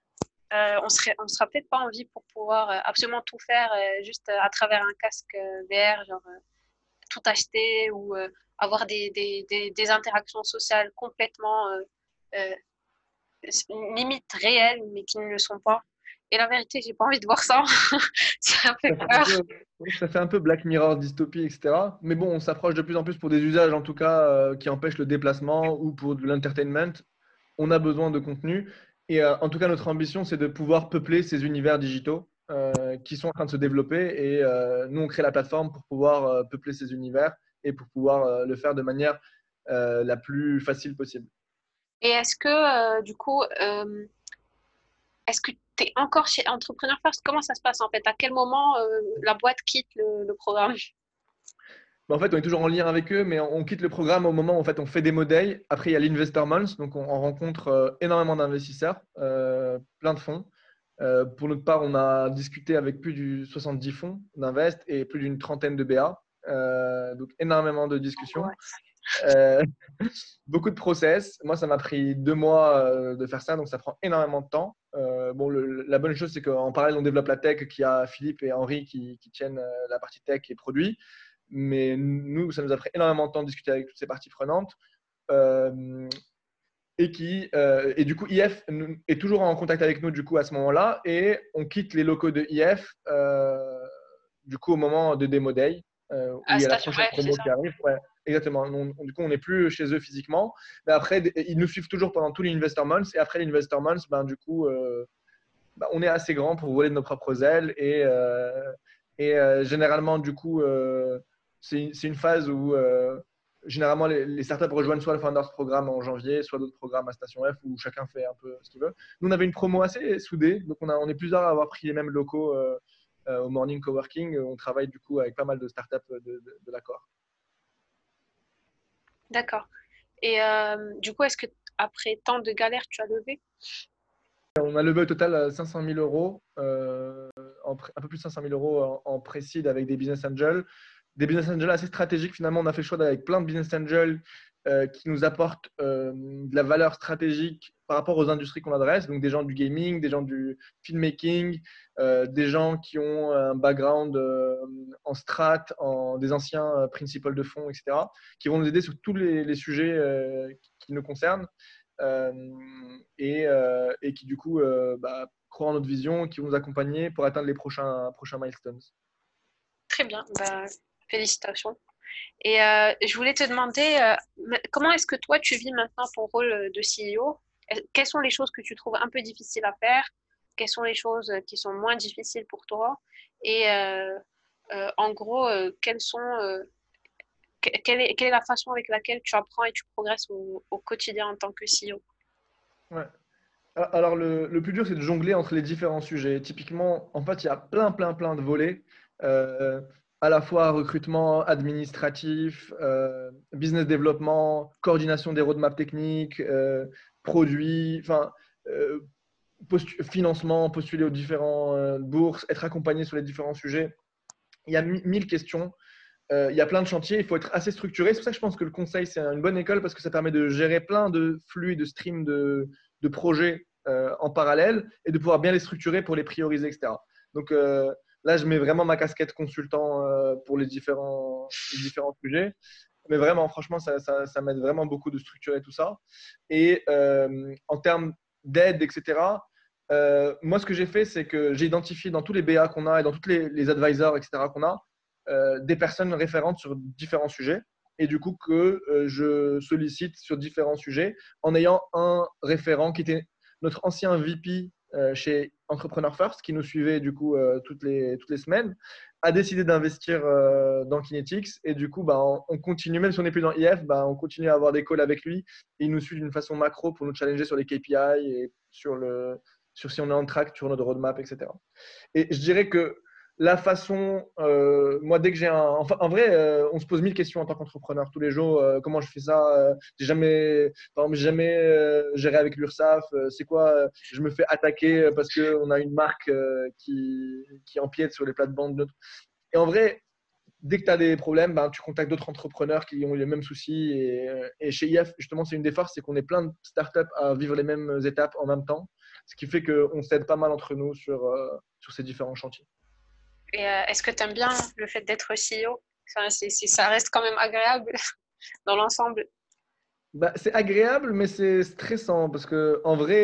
on sera peut-être pas en vie pour pouvoir absolument tout faire juste à travers un casque VR, genre tout acheter ou avoir des interactions sociales complètement euh, limite réelles, mais qui ne le sont pas. Et la vérité, j'ai pas envie de voir ça. Ça fait peur. Ça fait un peu Black Mirror, dystopie, etc. Mais bon, on s'approche de plus en plus pour des usages, en tout cas, qui empêchent le déplacement ou pour de l'entertainment. On a besoin de contenu. Et en tout cas, notre ambition, c'est de pouvoir peupler ces univers digitaux qui sont en train de se développer. Et nous, on crée la plateforme pour pouvoir peupler ces univers et pour pouvoir le faire de manière la plus facile possible. Et est-ce que, du coup, est-ce que tu es encore chez Entrepreneur First? Comment ça se passe en fait? À quel moment la boîte quitte le programme? En fait, on est toujours en lien avec eux, mais on quitte le programme au moment où en fait, on fait des modèles. Après, il y a l'Investor Month, donc on rencontre énormément d'investisseurs, plein de fonds. Pour notre part, on a discuté avec plus de 70 fonds d'invest et plus d'une trentaine de BA. Donc, énormément de discussions. Ouais. Beaucoup de process. Moi, ça m'a pris 2 mois de faire ça, donc ça prend énormément de temps. La bonne chose, c'est qu'en parallèle, on développe la tech, qui a Philippe et Henri qui tiennent la partie tech et produits. Mais nous, ça nous a pris énormément de temps de discuter avec toutes ces parties prenantes. Et du coup, IF est toujours en contact avec nous du coup, à ce moment-là. Et on quitte les locaux de IF du coup, au moment de Demo Day, où il y a la Station prochaine F, c'est promo ça. qui arrive. Ouais, exactement. Du coup, on n'est plus chez eux physiquement. Mais après, ils nous suivent toujours pendant tous les Investor Months. Et après l'Investor Months, du coup, on est assez grand pour voler de nos propres ailes. Et généralement, du coup, c'est une phase où généralement les startups rejoignent soit le Founders Programme en janvier, soit d'autres programmes à Station F où chacun fait un peu ce qu'il veut. Nous, on avait une promo assez soudée, donc on est plusieurs à avoir pris les mêmes locaux au Morning Coworking. On travaille du coup avec pas mal de startups de l'accord. D'accord. Et du coup, est-ce que après tant de galères, tu as levé? On a levé au total 500 000 euros, un peu plus de 500 000 euros en pré-seed avec des business angels. Des business angels assez stratégiques. Finalement, on a fait le choix avec plein de business angels qui nous apportent de la valeur stratégique par rapport aux industries qu'on adresse. Donc, des gens du gaming, des gens du filmmaking, des gens qui ont un background en strat, des anciens principals de fonds, etc., qui vont nous aider sur tous les sujets qui nous concernent. Et qui du coup croient en notre vision, qui vont nous accompagner pour atteindre les prochains milestones. Très bien, bah, félicitations. Et je voulais te demander, comment est-ce que toi, tu vis maintenant ton rôle de CEO? Quelles sont les choses que tu trouves un peu difficiles à faire? Quelles sont les choses qui sont moins difficiles pour toi? Et en gros, quelle est la façon avec laquelle tu apprends et tu progresses au quotidien en tant que CEO? Ouais. Alors, le plus dur, c'est de jongler entre les différents sujets. Typiquement, en fait, il y a plein de volets, euh, à la fois recrutement administratif, business développement, coordination des roadmaps techniques, produits, euh, financement, postuler aux différentes bourses, être accompagné sur les différents sujets. Il y a 1000 questions. Il y a plein de chantiers, il faut être assez structuré. C'est pour ça que je pense que le conseil, c'est une bonne école parce que ça permet de gérer plein de flux, de streams de projets en parallèle et de pouvoir bien les structurer pour les prioriser, etc. Donc là, je mets vraiment ma casquette consultant pour les différents sujets. Mais vraiment, franchement, ça m'aide vraiment beaucoup de structurer tout ça. Et en termes d'aide, etc., moi, ce que j'ai fait, c'est que j'ai identifié dans tous les BA qu'on a et dans tous les advisors, etc., qu'on a, des personnes référentes sur différents sujets et du coup que je sollicite sur différents sujets en ayant un référent qui était notre ancien VP chez Entrepreneur First, qui nous suivait du coup toutes les semaines, a décidé d'investir dans Kinetics. Et du coup, bah, on continue, même si on n'est plus dans IF, bah, on continue à avoir des calls avec lui. Et il nous suit d'une façon macro pour nous challenger sur les KPI et sur si on est en track sur notre roadmap, etc. Et je dirais que la façon, moi, dès que j'ai un. Enfin, en vrai, on se pose 1000 questions en tant qu'entrepreneur tous les jours. Comment je fais ça j'ai jamais, par exemple, j'ai jamais géré avec l'URSSAF. C'est quoi je me fais attaquer parce qu'on a une marque qui empiète sur les plates-bandes. Et en vrai, dès que tu as des problèmes, ben, tu contactes d'autres entrepreneurs qui ont eu les mêmes soucis. Et chez IF, justement, c'est une des forces, c'est qu'on est plein de startups à vivre les mêmes étapes en même temps. Ce qui fait qu'on s'aide pas mal entre nous sur ces différents chantiers. Et est-ce que tu aimes bien le fait d'être CEO? Enfin, ça reste quand même agréable dans l'ensemble. Bah, c'est agréable, mais c'est stressant parce que en vrai,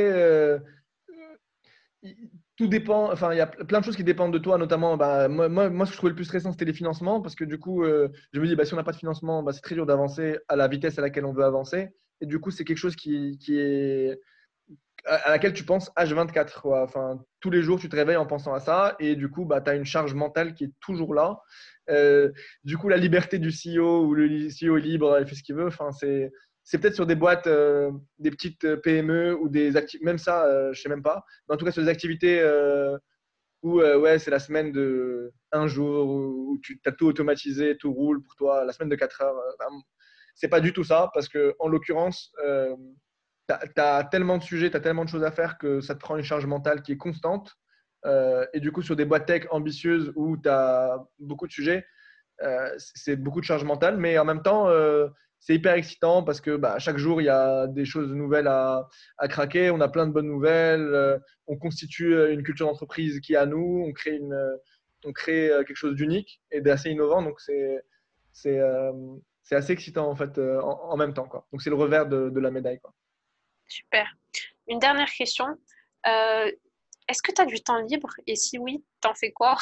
tout dépend. Enfin, il y a plein de choses qui dépendent de toi, notamment. Bah, moi, ce que je trouvais le plus stressant, c'était les financements parce que du coup, je me dis, bah, si on n'a pas de financement, bah, c'est très dur d'avancer à la vitesse à laquelle on veut avancer. Et du coup, c'est quelque chose qui est à laquelle tu penses H24, quoi. Enfin, tous les jours, tu te réveilles en pensant à ça et du coup, bah, tu as une charge mentale qui est toujours là. Du coup, la liberté du CEO où le CEO est libre, il fait ce qu'il veut. Enfin, c'est peut-être sur des boîtes, des petites PME ou des activités, même ça, je sais même pas. Mais en tout cas, sur des activités où ouais, c'est la semaine de un jour où tu as tout automatisé, tout roule pour toi, la semaine de 4 heures. C'est pas du tout ça parce que en l'occurrence, tu as tellement de sujets, tu as tellement de choses à faire que ça te prend une charge mentale qui est constante. Et du coup, sur des boîtes tech ambitieuses où tu as beaucoup de sujets, c'est beaucoup de charge mentale, mais en même temps, c'est hyper excitant parce que bah, chaque jour, il y a des choses nouvelles à craquer. On a plein de bonnes nouvelles. On constitue une culture d'entreprise qui est à nous. On crée quelque chose d'unique et d'assez innovant. Donc, c'est, euh, c'est assez excitant en fait en même temps, quoi. Donc, c'est le revers de la médaille, quoi. Super. Une dernière question. Euh, Est-ce que tu as du temps libre? Et si oui, t'en fais quoi?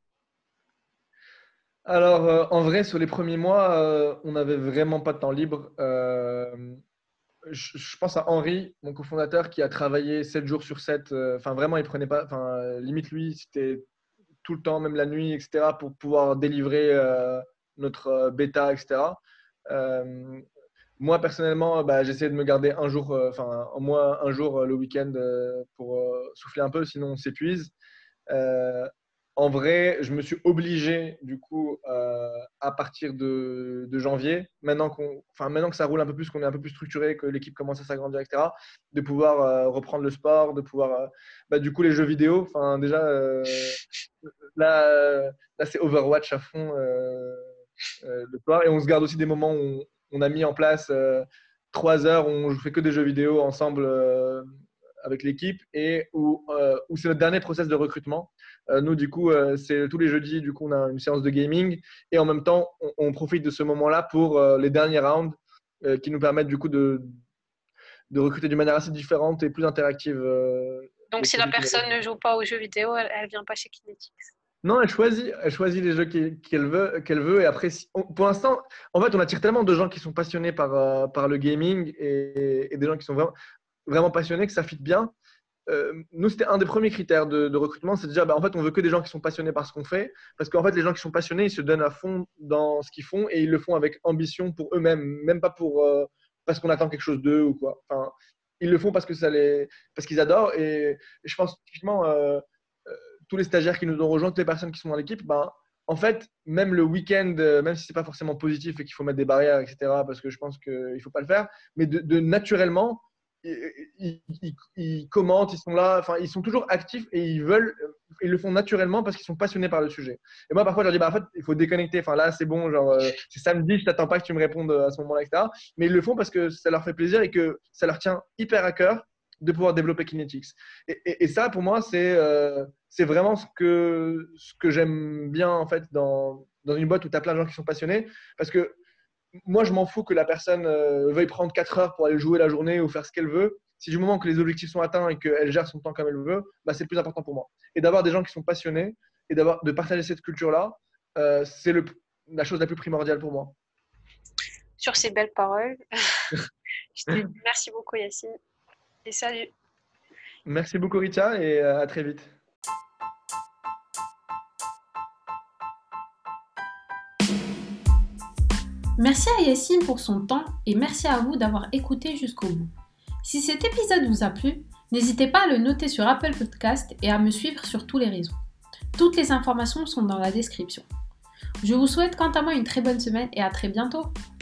Alors, en vrai, sur les premiers mois, on n'avait vraiment pas de temps libre. Je pense à Henri, mon cofondateur, qui a travaillé 7 jours sur 7. Enfin, vraiment, il prenait pas. Enfin, limite, lui, c'était tout le temps, même la nuit, etc., pour pouvoir délivrer notre bêta, etc. Euh, Moi, personnellement, bah, j'essaie de me garder un jour, enfin, au moins un jour le week-end pour souffler un peu, sinon on s'épuise. Euh, En vrai, je me suis obligé, du coup, à partir de janvier, maintenant que ça roule un peu plus, qu'on est un peu plus structuré, que l'équipe commence à s'agrandir, etc., de pouvoir reprendre le sport, de pouvoir, bah, du coup, les jeux vidéo. Enfin, déjà, là, là c'est Overwatch à fond le soir. Et on se garde aussi des moments où on a mis en place 3 heures où on ne fait que des jeux vidéo ensemble avec l'équipe et où c'est notre dernier process de recrutement. Nous, du coup, c'est tous les jeudis, du coup, on a une séance de gaming et en même temps, on profite de ce moment-là pour les derniers rounds qui nous permettent du coup de recruter d'une manière assez différente et plus interactive. Donc, Les si la profils qu'on personne avait. ne joue pas aux jeux vidéo, elle vient pas chez Kinetics. Non, elle choisit les jeux qu'elle veut. Et après, pour l'instant, en fait, on attire tellement de gens qui sont passionnés par le gaming et des gens qui sont vraiment passionnés que ça fit bien. Nous, c'était un des premiers critères de recrutement, c'est de dire, bah, en fait, on veut que des gens qui sont passionnés par ce qu'on fait, parce qu'en fait, les gens qui sont passionnés, ils se donnent à fond dans ce qu'ils font et ils le font avec ambition pour eux-mêmes, même pas parce qu'on attend quelque chose d'eux ou quoi. Enfin, ils le font parce qu'ils adorent. Et je pense typiquement euh, tous les stagiaires qui nous ont rejoints, toutes les personnes qui sont dans l'équipe, ben, en fait, même le week-end, même si c'est pas forcément positif et qu'il faut mettre des barrières, etc., parce que je pense qu'il faut pas le faire, mais de naturellement ils commentent, ils sont là, enfin, ils sont toujours actifs et ils le font naturellement parce qu'ils sont passionnés par le sujet. Et moi, parfois, je leur dis, bah, en fait, il faut déconnecter. Enfin, là, c'est bon, genre, c'est samedi, je t'attends pas que tu me répondes à ce moment-là, etc. Mais ils le font parce que ça leur fait plaisir et que ça leur tient hyper à cœur de pouvoir développer Kinetics. Et ça, pour moi, c'est vraiment ce que j'aime bien, en fait, dans une boîte où tu as plein de gens qui sont passionnés. Parce que moi, je m'en fous que la personne veuille prendre 4 heures pour aller jouer la journée ou faire ce qu'elle veut. Si du moment que les objectifs sont atteints et qu'elle gère son temps comme elle veut, bah, c'est le plus important pour moi. Et d'avoir des gens qui sont passionnés et de partager cette culture-là, c'est la chose la plus primordiale pour moi. Sur ces belles paroles, je te dis merci beaucoup, Yacine, et salut. Merci beaucoup, Richa, et à très vite. Merci à Yacine pour son temps et merci à vous d'avoir écouté jusqu'au bout. Si cet épisode vous a plu, n'hésitez pas à le noter sur Apple Podcast et à me suivre sur tous les réseaux. Toutes les informations sont dans la description. Je vous souhaite quant à moi une très bonne semaine et à très bientôt.